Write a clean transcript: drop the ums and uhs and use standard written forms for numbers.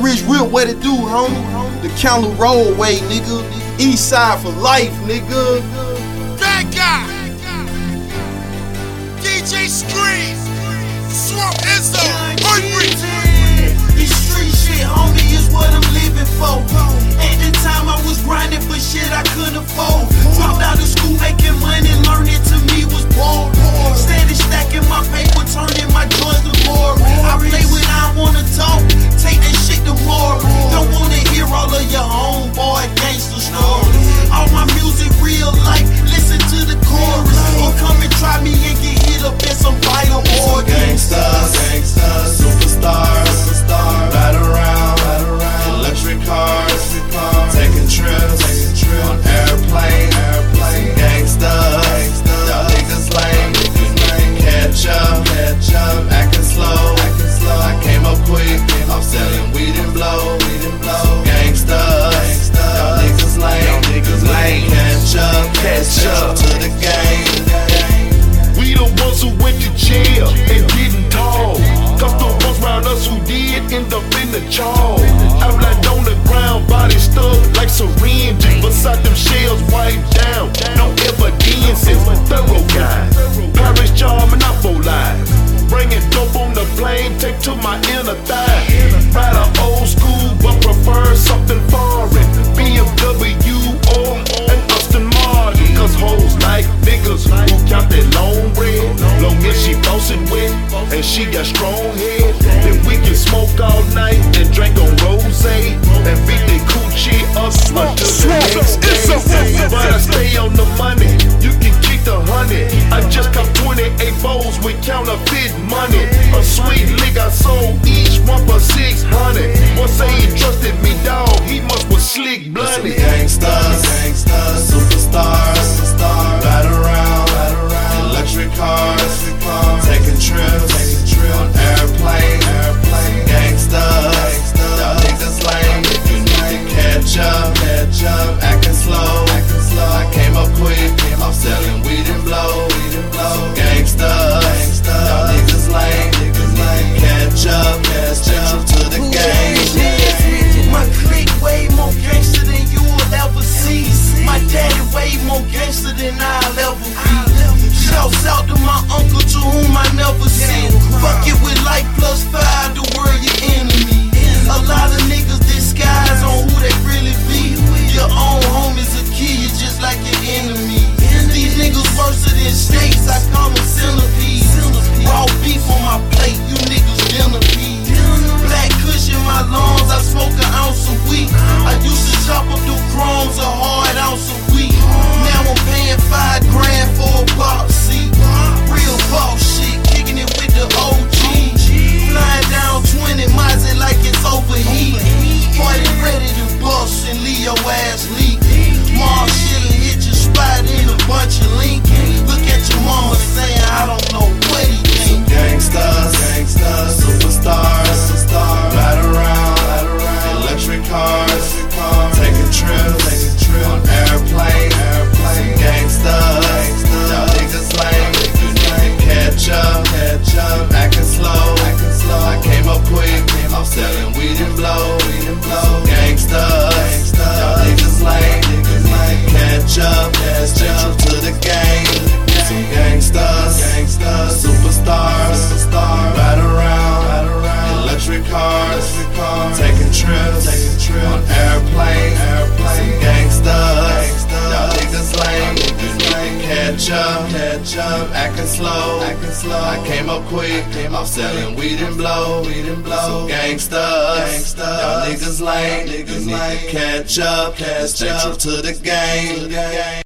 Rich Whip, what it do, homie? The Counter Roadway, nigga. East side for life, nigga. That guy. DJ Scream. Swamp Izzo. Hungry. This street shit, homie, is what I'm living for. At the time I was grinding for shit I couldn't afford. Dropped out of school making money, learning to me was bored. Steady stacking my paper, turning my joints to more. I play when I wanna talk, take that shit to more. Don't wanna hear all of your homeboy gangster stories. All my music real life, listen to the chorus. Or come and try me and get hit up in some vital organs. Gangsters, superstars, ride around, electric cars, taking trips on airplane. Gangsters, y'all niggas lame, catch up, acting slow. I came up quick, I'm selling weed and blow. Gangsters, y'all niggas lame, catch up to the game. We the ones who went to jail and didn't talk. Cause the ones round us who did end up in the chalk. Outlined on the ground, body stuck like syringes. Beside them shells wiped down, no evidences. Thorough guys, Paris charm and lives. Bringing dope on the plane, take to my inner thigh. Ride a old school, but prefer something foreign. BMW or an Aston Martin. Cause hoes like niggas who count that long bread. Long as she bossing wet and she got strong head, then we can smoke all night and drink on rosé and beat the coochie up until the next day. But I stay on the money, you can keep the honey. I just got 28 bowls with counterfeit money. A sweet lick I sold each one for 600. Boy say he trusted me, dog, he must was slick blooded. Gangsters, superstars, ride around, electric cars, taking trips on airplane. Gangsters, y'all niggas lame, catch up, acting slow. I came up quick, I'm selling weed and blow. Gangsters, y'all niggas lame, catch up to the game. My clique way more gangster than you will ever see. My daddy way more gangster than I'll ever be. Shouts out to my uncle to whom I never seen. Fuck it with life plus 5, the world your enemy. A lot of niggas disguise on who they really be. Your own homies will kill you just like your enemy. These niggas worse than snakes, I call them centipedes. Raw beef on my plate, you niggas centipede. Black cushion my lungs, I smoke an ounce a week. I used to chop up the crumbs, a hard ounce a week. Now I'm paying $5 grand for a box seat. Real boss shit, kicking it with the OG. Flying down 20 miles like it's overheat. Party ready to bust and leave your ass leak. Mom shit'll hit your spot in a bunch of Lincoln. Look at your mama saying I don't know what he think. Gangsters, superstars, ride around, electric cars, taking trips on airplane. Gangsters, y'all niggas lame, catch up, acting slow. I came up quick, I'm selling weed and blow. Gangsters, y'all niggas lame, catch up to the game. Some gangsters, superstars, ride around, electric cars, taking trips on airplane. Gangsters, y'all niggas lame, catch up, acting slow. I came up quick, I'm selling weed and blow. Gangsters, y'all niggas lame, catch up to the game.